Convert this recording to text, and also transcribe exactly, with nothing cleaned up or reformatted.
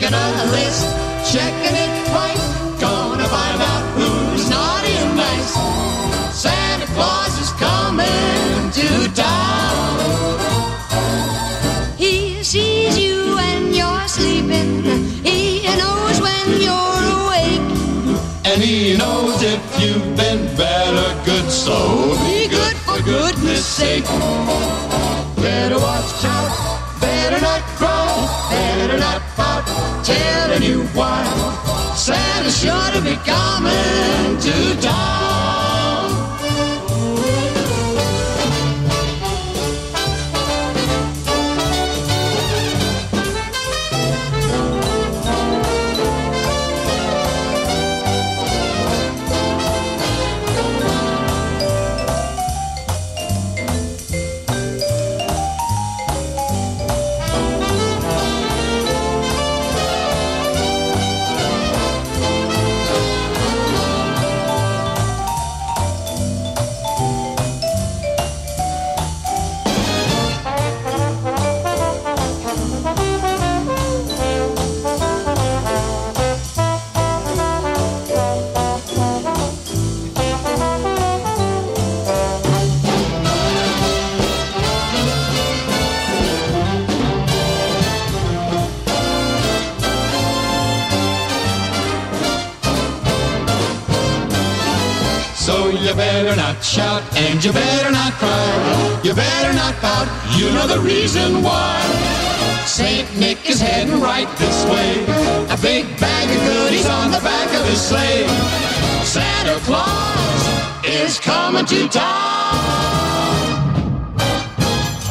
making a list, checking it twice, gonna find out who's naughty and nice. Santa Claus is coming to town. He sees you when you're sleeping, he knows when you're awake, and he knows if you've been bad or good, so be good for goodness sake. Better watch out, better not cry, better not pout, telling you why. Santa's sure to be coming to town. So you better not shout and you better not cry, you better not pout, you know the reason why. Saint Nick is heading right this way, a big bag of goodies on the back of his sleigh. Santa Claus is coming to town.